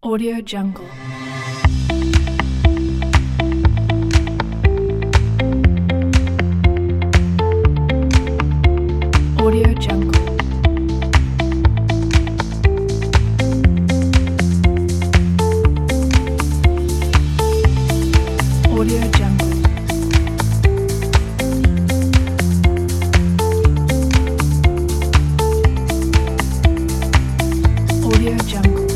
Audio Jungle. Audio Jungle. Audio Jungle. Audio Jungle.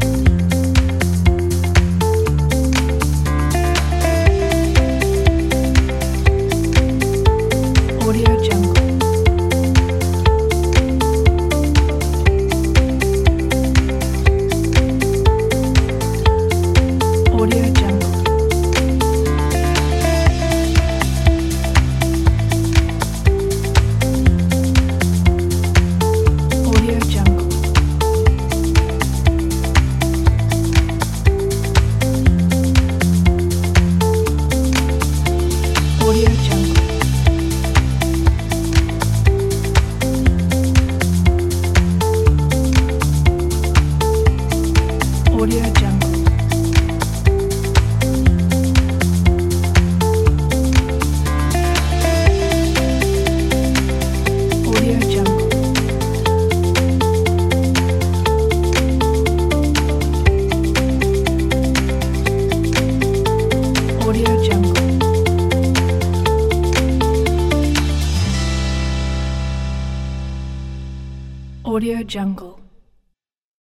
Audio Jungle. Audio Jungle. Audio Jungle. Audio Jungle. Audio Jungle. Audio Jungle. Audio Jungle. Audio Jungle.